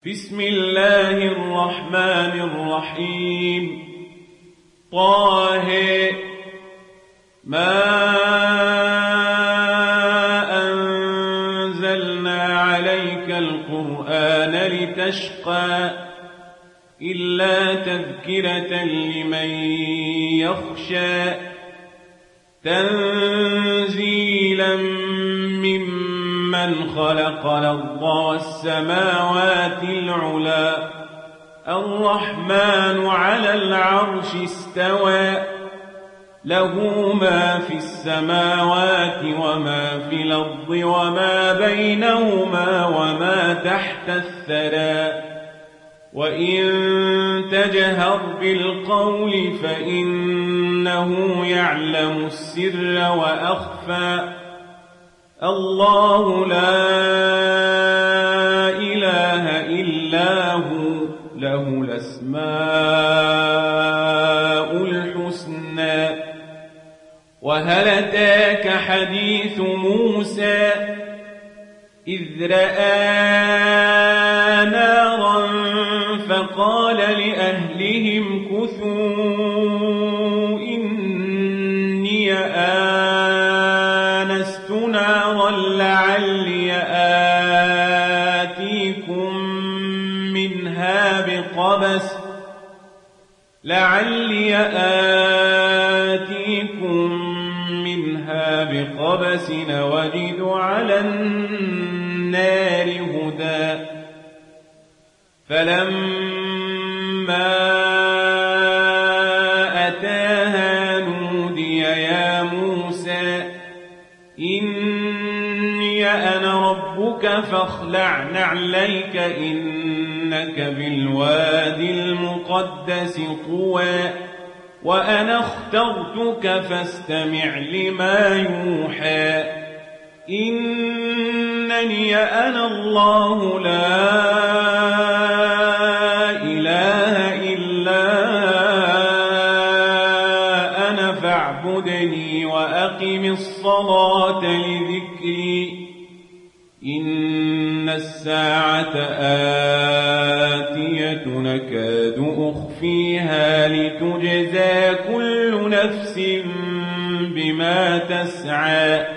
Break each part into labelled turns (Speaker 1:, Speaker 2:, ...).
Speaker 1: بسم الله الرحمن الرحيم. طه ما أنزلنا عليك القرآن لتشقى إلا تذكرة لمن يخشى تنزيلا ممن خلق الأرض والسماوات العلى الرحمن على العرش استوى له ما في السماوات وما في الأرض وما بينهما وما تحت الثرى وإن تجهر بالقول فإنه يعلم السر وأخفى الله لا إله إلا هو له الأسماء الحسنى. وهل أتاك حديث موسى إذ رأى نارا فقال لأهلهم كثوا إني آنست نارا لعلي آتيكم منها بقبس وجد على النار هدى. فلما أتاها نودي يا موسى إني أنا ربك فاخلع نعليك إنك بالوادي المقدس طوى وأنا اخترتك فاستمع لما يوحى إنني أنا الله لا إله إلا أنا فاعبدني وأقم الصلاة لذكري إن الساعة آتية نكاد أخفيها لتجزى كل نفس بما تسعى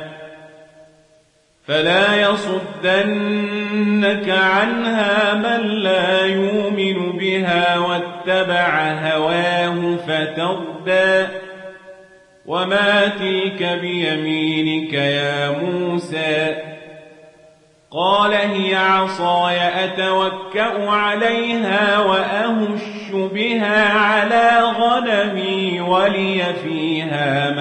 Speaker 1: فلا يصدنك عنها من لا يؤمن بها واتبع هواه فتردى. وما تلك بيمينك يا موسى قال هي عصاي أتوكأ عليها وأهش بها على غنمي ولي فيها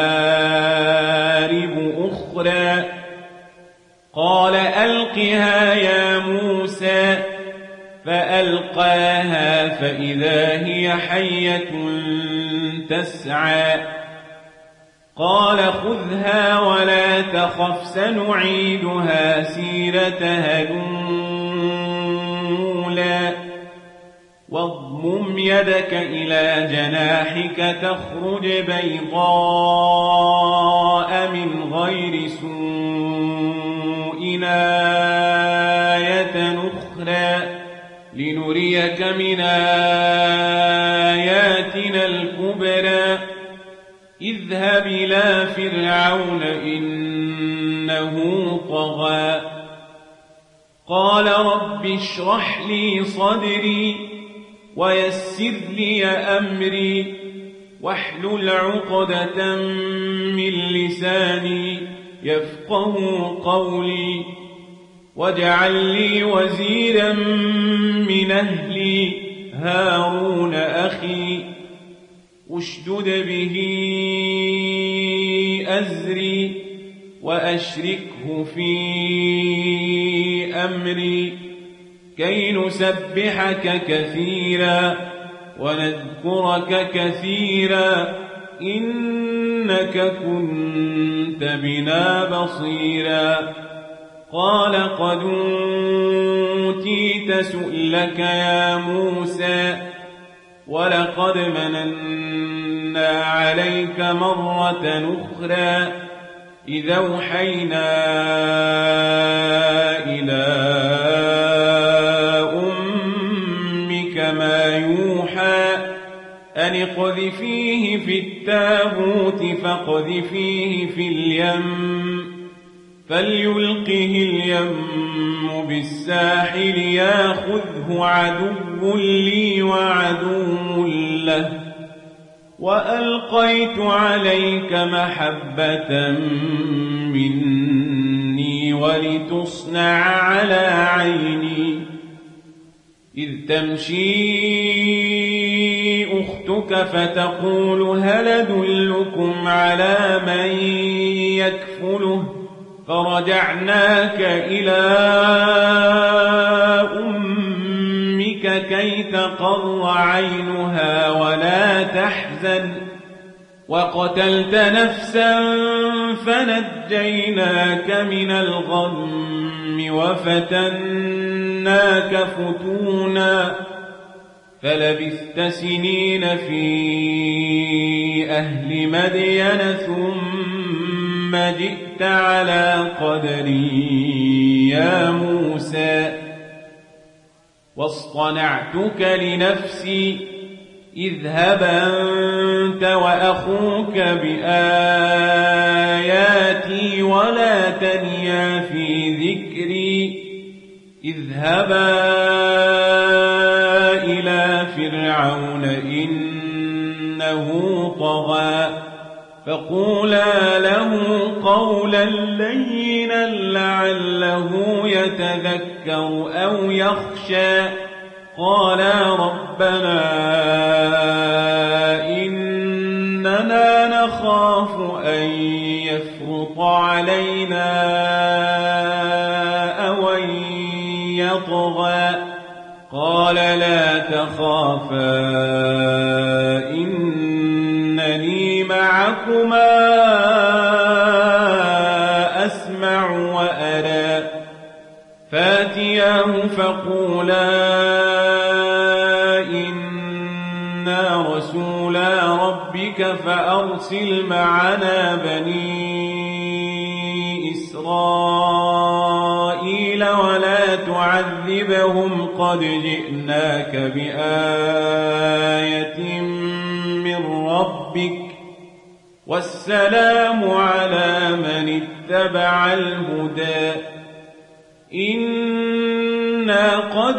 Speaker 1: مآرب أخرى. قال ألقها يا موسى فألقاها فإذا هي حية تسعى. قال خذها ولا تخف سنعيدها سيرتها الأولى واضمم يدك إلى جناحك تخرج بيضاء من غير سوء آية أخرى لنريك من آياتنا الكبرى اذهب إلى فرعون إنه طغى. قال رب اشرح لي صدري ويسر لي أمري واحلل عقدة من لساني يفقه قولي واجعل لي وزيرا من أهلي هارون أخي اشدد به أزري وأشركه في أمري كي نسبحك كثيرا ونذكرك كثيرا إنك كنت بنا بصيرا. قال قد أوتيت سؤلك يا موسى ولقد مننا عليك مرة أخرى إذا أوحينا إلى كما يوحى أن اقذفيه في التابوت فاقذفيه في اليم فليلقه اليم بالساحل ياخذه عدو لي وعدو له وألقيت عليك محبة مني ولتصنع على عيني إذ تمشي أختك فتقول هل أدلكم على من يكفله فرجعناك إلى أمك كي تقر عينها ولا تحزن وقتلت نفسا فنجيناك من الغم وفتناك فتونا فلبثت سنين في أهل مدين ثم جئت على قدري يا موسى واصطنعتك لنفسي اذهب أنت وأخوك بآياتي ولا تنيا في ذكري اذهبا إلى فرعون إنه طغى فقولا له قولا لينا لعله يتذكر أو يخشى قالا ربنا إننا نخاف أن يفرط علينا أو أن يطغى قال لا تخافا إنني معكما أسمع وأرى فاتياه فقولا إنا رسولا ربك فأرسل معنا بني إسرائيل ولا تعذبهم قد جئناك بآية من ربك والسلام على من اتبع الهدى إنا قد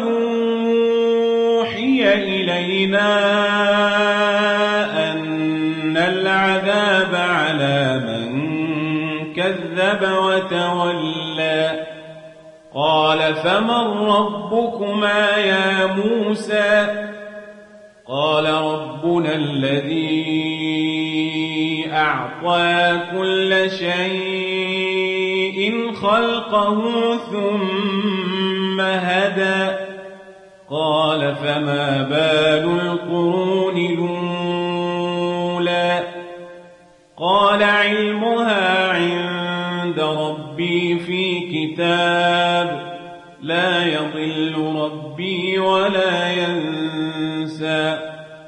Speaker 1: أوحي إلينا أن العذاب على من كذب وتولى قال فمن ربكما يا موسى قال ربنا الذي أعطى كل شيء خلقه ثم هدى قال فما بال القرون الأولى قال علمها عند ربي في كتاب لا يضل ربي ولا ينسى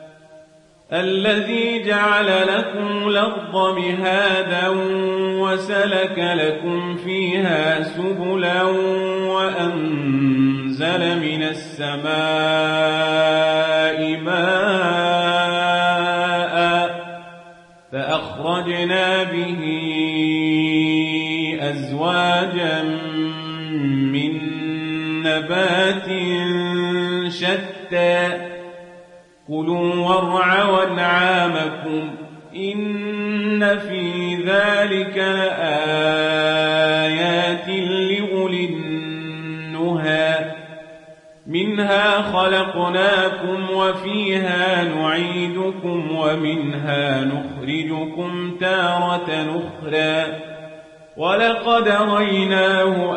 Speaker 1: الذي جعل لكم الأرض مهادا وسلك لكم فيها سبلا وأنزل من السماء ماء فأخرجنا به أزواجا من نبات شتى كلوا وارعوا أنعامكم إن في ذلك لآيات لأولي النهى منها خلقناكم وفيها نعيدكم ومنها نخرجكم تارة أخرى ولقد ريناه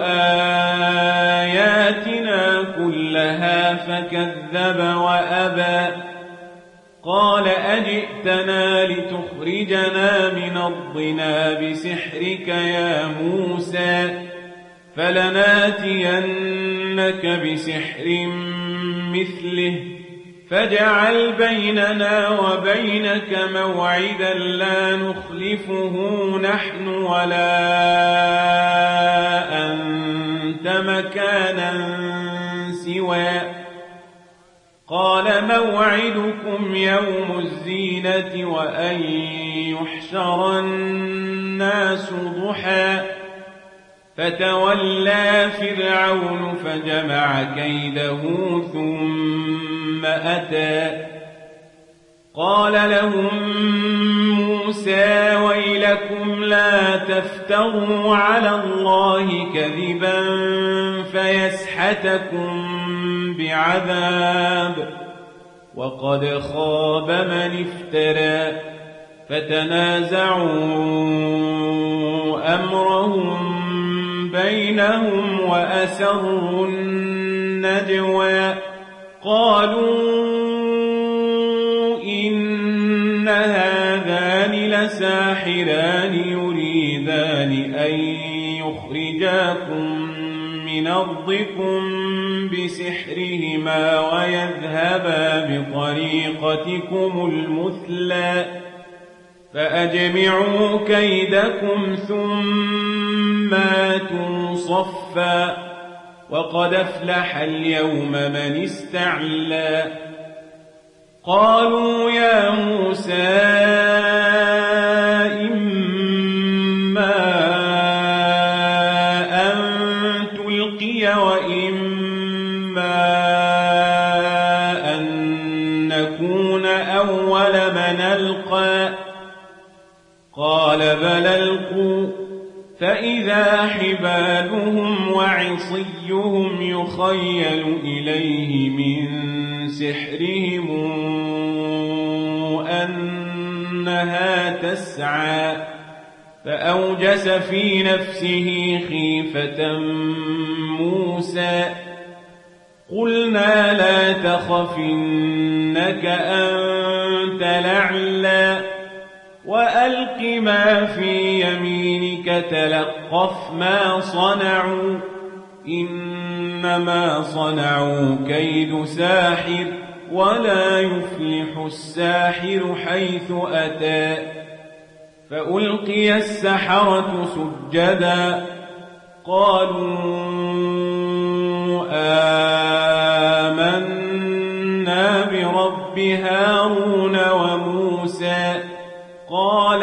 Speaker 1: آياتنا كلها فكذب وأبى قال أجئتنا لتخرجنا من أرضنا بسحرك يا موسى فلناتينك بسحر مثله فاجعل بيننا وبينك موعدا لا نخلفه نحن ولا أنت مكانا سوى قال موعدكم يوم الزينة وأن يحشر الناس ضحى فتولى فرعون فجمع كيده ثم أتى قال لهم موسى ويلكم لا تفتروا على الله كذبا فيسحتكم بعذاب وقد خاب من افترى فتنازعوا أمرهم بينهم وأسروا النجوى قالوا إن هذان لساحران يريدان أن يخرجاكم من أرضكم بسحرهما ويذهبا بطريقتكم المثلى فأجمعوا كيدكم ثم آتوا صفا وقد أفلح اليوم من استعلى قالوا يا موسى إما أن تلقي وإما أن نكون أول من ألقى قال بل ألقوا فإذا حبالهم وعصيهم يخيل إليه من سحرهم أنها تسعى فأوجس في نفسه خيفة موسى قلنا لا تخف إنك أنت الأعلى وألق ما في يمينك تلقف ما صنعوا إنما صنعوا كيد ساحر ولا يفلح الساحر حيث أتى فألقي السحرة سجدا قالوا آمنا برب هارون وموسى قال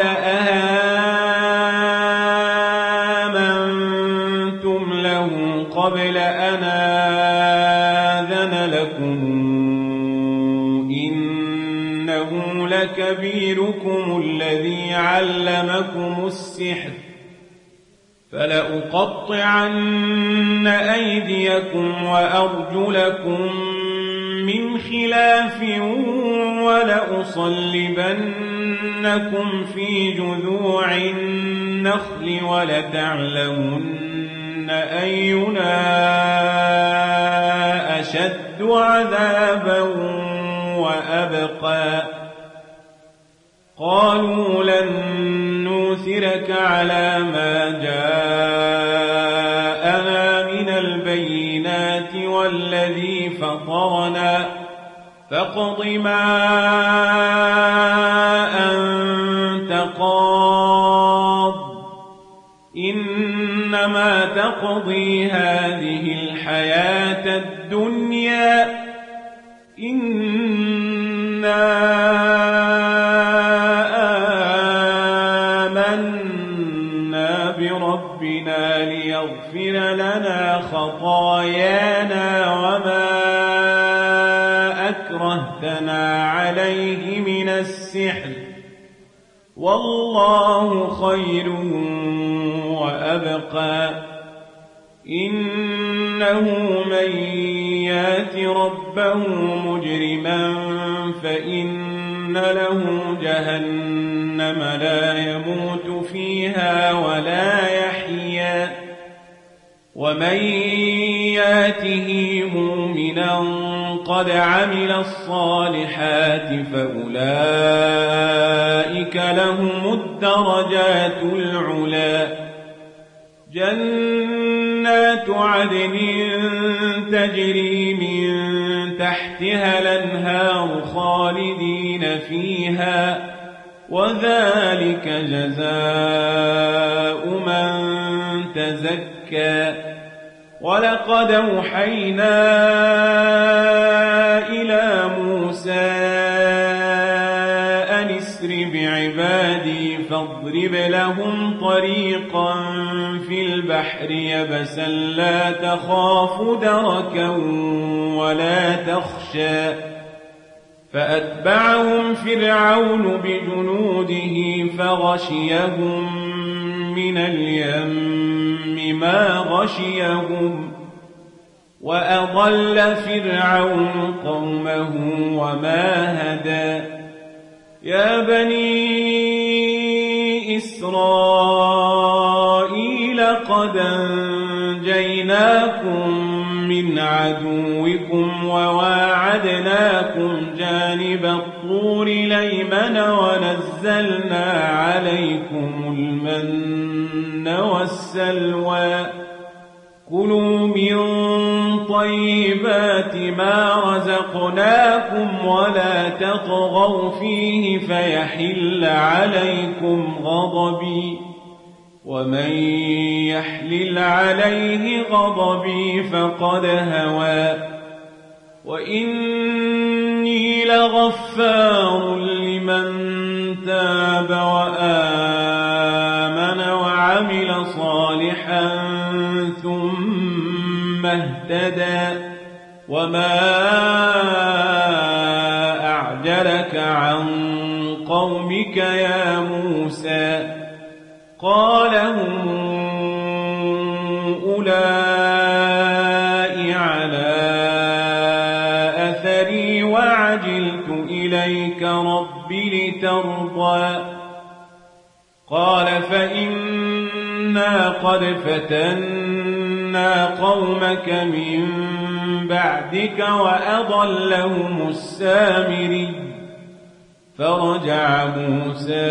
Speaker 1: آمنتم له قبل أن آذن لكم إنه لكبيركم الذي علمكم السحر فلأقطعن أيديكم وأرجلكم من خلاف ولأصلبنكم في جذوع النخل ولتعلمن أينا أشد عذابا وأبقى قالوا لن نؤثرك على ما جاءنا من البينات والذي فطرنا فاقض ما أنت قاض إنما تقضي هذه الحياة الدنيا إنا آمنا بربنا ليغفر لنا خطايانا وما أكرهتنا عليه من السحر والله خير وأبقى إنه من يات ربه مجرما فإن له جهنم لا يموت فيها ولا يحيا ومن ياته مؤمنا قد عمل الصالحات فأولئك لهم الدرجات العلى جنات عدن تجري من تحتها الأنهار خالدين فيها وذلك جزاء من تزكى ولقد أوحينا إلى فاضرب لهم طريقا في البحر يبسا لا تخاف دركا ولا تخشى فأتبعهم فرعون بجنوده فغشيهم من اليم ما غشيهم وأضل فرعون قومه وما هدى يا بني إسرائيل قد أنجيناكم من عدوكم وواعدناكم جانب الطور الأيمن ونزلنا عليكم المن والسلوى كلوا من طيبات ما رزقناكم ولا تطغوا فيه فيحل عليكم غضبي ومن يحلل عليه غضبي فقد هوى وإني لغفار لمن تاب وآمن وعمل صالحا ثم اهتدى وما أعجلك عن قومك يا موسى قال هم أولئك على أثري وعجلت إليك رب لترضى قال فإنا قد فتنا قومك من بعدك وأضلهم السامري فرجع موسى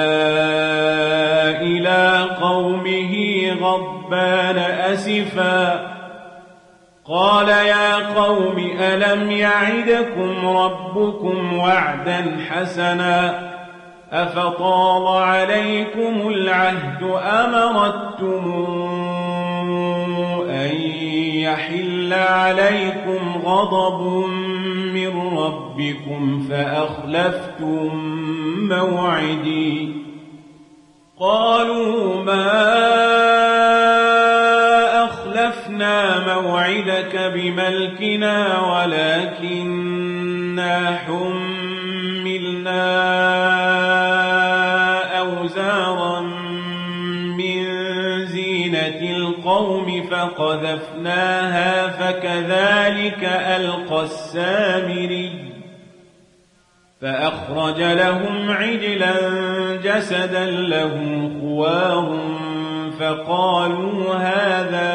Speaker 1: إلى قومه غضبان أسفا قال يا قوم ألم يعدكم ربكم وعدا حسنا أفطال عليكم العهد أمرتم أن يحل عليكم غضب من ربكم فأخلفتم موعدي قالوا ما أخلفنا موعدك بملكنا ولكننا حملنا أوزارا من زينة القوم فقذفناها فكذلك ألقى السامري فأخرج لهم عجلا جسدا له خوار فقالوا هذا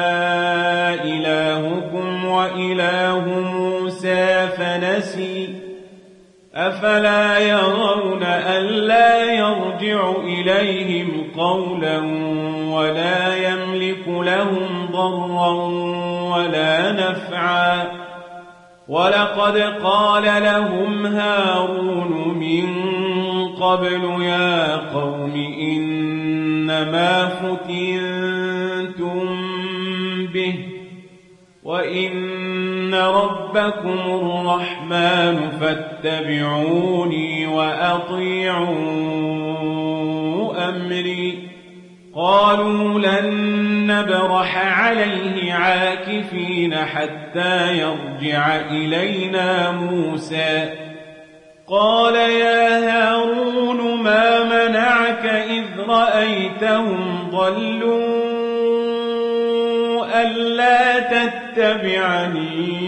Speaker 1: إلهكم وإله موسى فنسي أفلا يرون ألا يرجع إليهم قولا ولا يملك لهم ضرا ولا نفعا ولقد قال لهم هارون من قبل يا قوم إنما فتنتم به وإن ربكم الرحمن فاتبعوني وأطيعوا أمري قالوا لن نبرح عليه عاكفين حتى يرجع إلينا موسى قال يا هارون ما منعك إذ رأيتهم ضلوا ألا تتبعني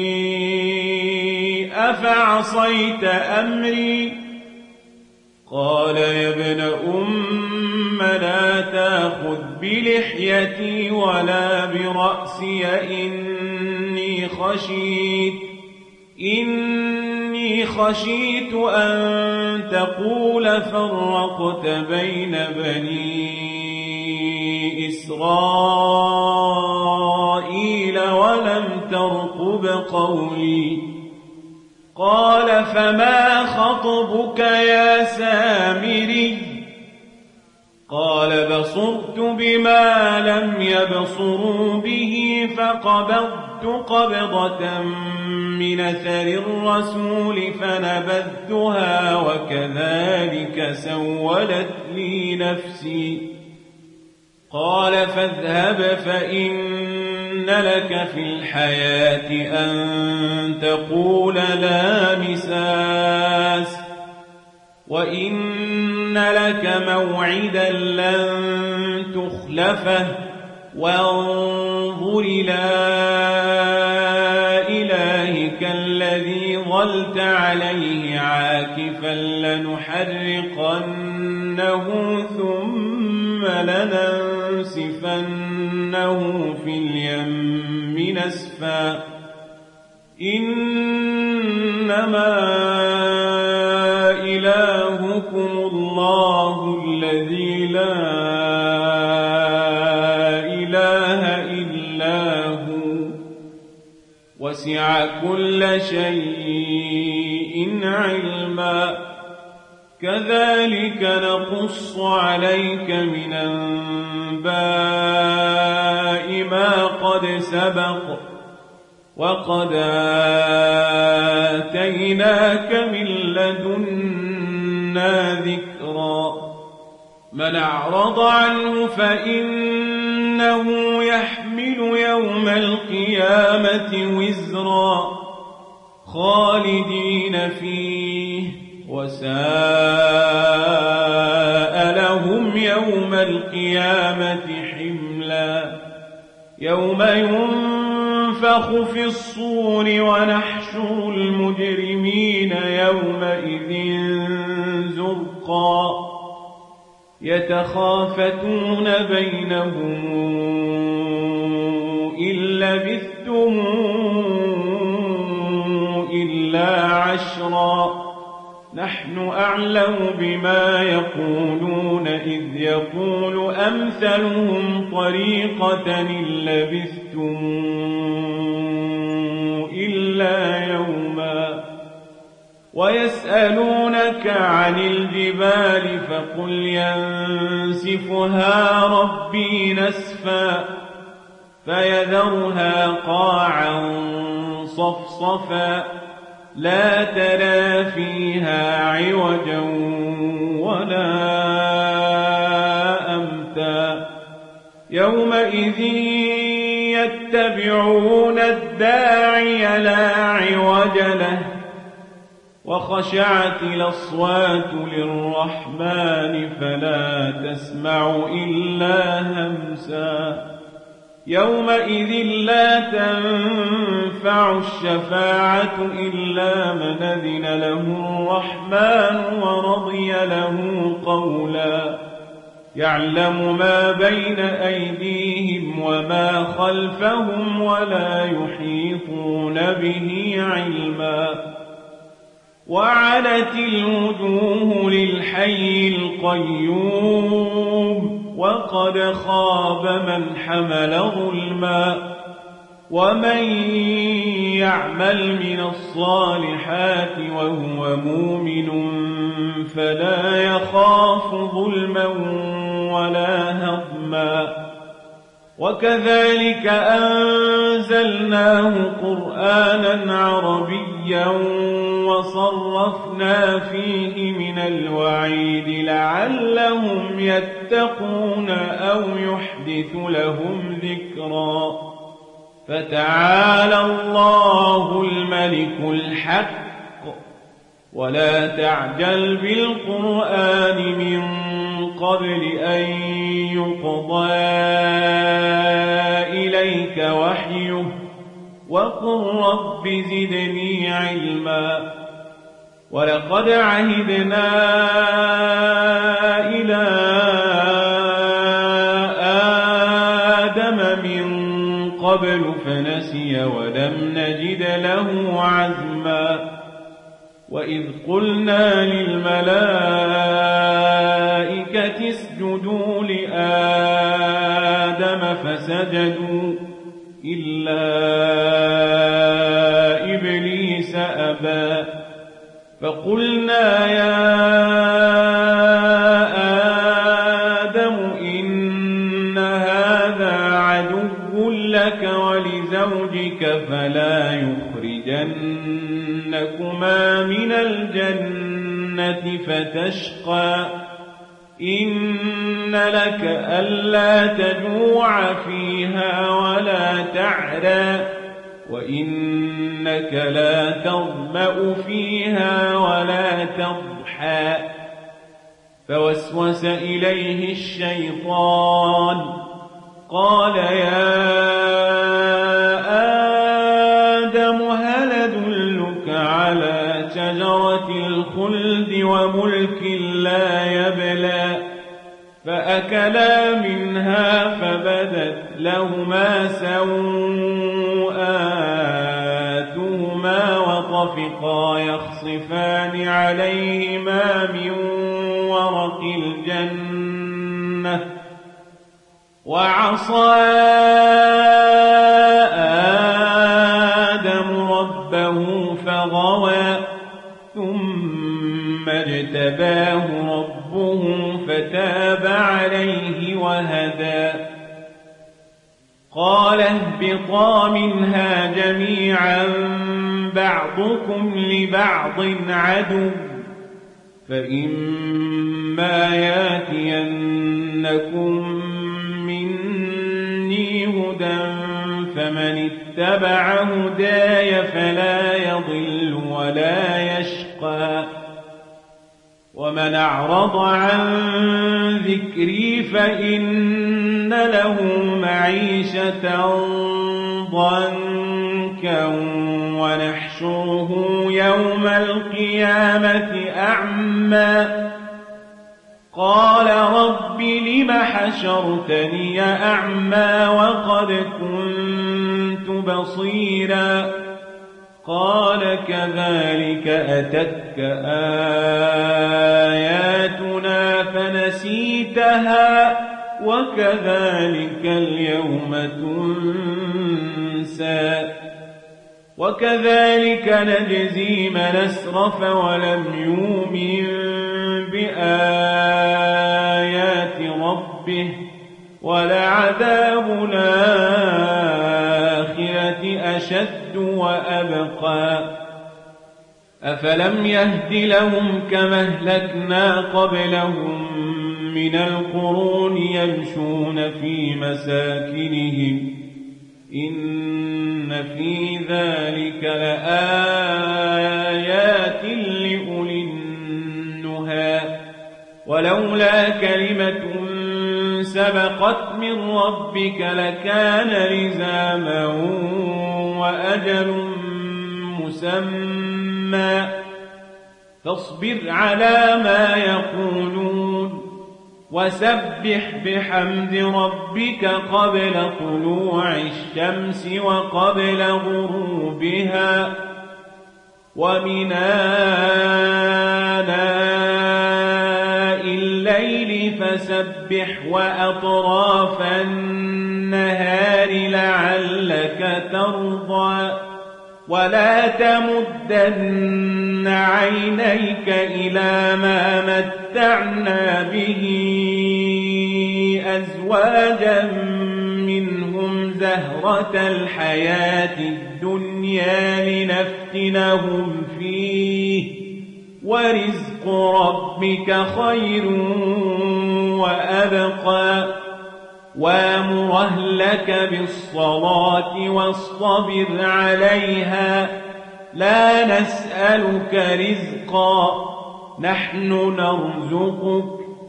Speaker 1: أفعصيت أمري قال يا ابن أم لا تأخذ بلحيتي ولا برأسي إني خشيت أن تقول فرقت بين بني إسرائيل ولم ترقب قولي قال فما خطبك يا سامري قال بصرت بما لم يبصروا به فقبضت فقبضت قبضة من أثر الرسول فنبذتها وكذلك سولت لي نفسي. قال فاذهب فإن لك في الحياة أن تقول لا مساس وإن لك موعدا لن تخلفه وانظر إلى إلهك الذي ظلت عليه عاكفا لنحرقنه ثم لننسفنه في اليم نسفا إنما إلهكم الله الذي لا إله إلا هو وسع كل شيء علما كذلك نقص عليك من أنباء ما قد سبق وقد آتيناك من لدنا ذكرا من أعرض عنه فإنه يحمل يوم القيامة وزرا خالدين فيه وساء لهم يوم القيامة حملا يوم ينفخ في الصور ونحشر المجرمين يومئذ زرقا يتخافتون بينهم إن لبثتم إلا عشرا نحن أعلم بما يقولون إذ يقول أمثلهم طريقة إن لبثتم إلا يوما ويسألونك عن الجبال فقل ينسفها ربي نسفا فيذرها قاعا صفصفا لا ترى فيها عوجا ولا أمتا يومئذ يتبعون الداعي لا عوج له وخشعت الأصوات للرحمن فلا تسمع إلا همسا يومئذ لا تنفع الشفاعة إلا من أذن له الرحمن ورضي له قولا يعلم ما بين أيديهم وما خلفهم ولا يحيطون به علما وعنت الوجوه للحي القيوم وقد خاب من حمل ظلما ومن يعمل من الصالحات وهو مؤمن فلا يخاف ظلما ولا هضما وكذلك أنزلناه قرآنا عربيا وصرفنا فيه من الوعيد لعلهم يتقون أو يحدث لهم ذكرا فتعالى الله الملك الحق ولا تعجل بالقرآن من قبل أن يقضى إليك وحيه وقل رب زدني علما ولقد عهدنا إلى آدم من قبل فنسي ولم نجد له عزما وإذ قلنا للملائكة اسجدوا لآدم فسجدوا إلا إبليس أبى فقلنا يا آدم إن هذا عدو لك ولزوجك لنخرجنكما من الجنة فتشقى إن لك ألا تجوع فيها ولا تعرى وإنك لا تظمأ فيها ولا تضحى فوسوس إليه الشيطان قال يا آدم هل أدلك على شجرة الخلد وملك لا يبلى فأكلا منها فبدت لهما سوآتهما وطفقا يخصفان عليهما من ورق الجنة وعصى آدم ربه فغوى ثم اجتباه ربه فتاب عليه وهدى قال اهبطا منها جميعا بعضكم لبعض عدو فإما ياتينكم مني هدى فمن اتبع هداي فلا يضل ولا يشقى ومن أعرض عن ذكري فإن له معيشة ضنكا ونحشره يوم القيامة أعمى قال رب لم حشرتني أعمى وقد كنت بصيرا قال كذلك أتتك آياتنا فنسيتها وكذلك اليوم تنسى وكذلك نجزي من أسرف ولم يؤمن بآيات ربه ولعذاب الآخرة أشد وأبقى أفلم يهد لهم كما أهلكنا قبلهم من القرون يمشون في مساكنهم إن في ذلك لآيات لأولي النهى ولولا كلمة سبقت من ربك لكان لزاما وأجل مسمى فاصبر على ما يقولون وسبح بحمد ربك قبل طلوع الشمس وقبل غروبها ومن آناء الليل فسبح وأطراف النهار لعلك ترضى ولا تمدن عينيك إلى ما متعنا به أزواجا منهم زهرة الحياة الدنيا لنفتنهم فيه ورزق ربك خير وأبقى وامر أهلك بالصلاة واصطبر عليها لا نسألك رزقا نحن نرزقك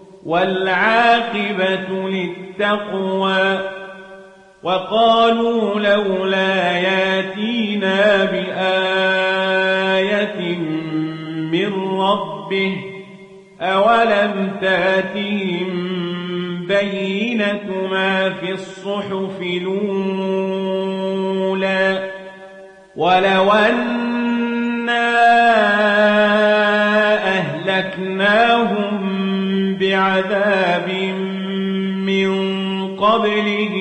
Speaker 1: والعاقبة للتقوى وقالوا لولا ياتينا بآية من ربه أولم تاتهم بينة ما في الصحف الأولى ولو أنا أهلكناهم بعذاب من قبله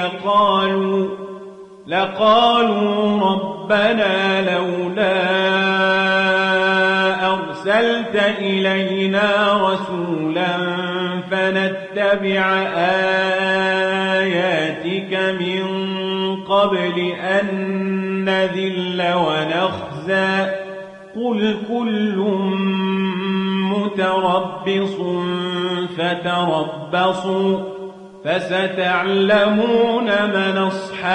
Speaker 1: لقالوا ربنا لولا أرسلت إلينا رسولا فنتبع آياتك من قبل أن نذل ونخزى بأسا قل كل متربص فتربصوا فستعلمون من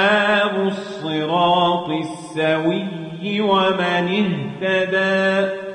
Speaker 1: أصحاب الصراط السوي ومن اهتدى.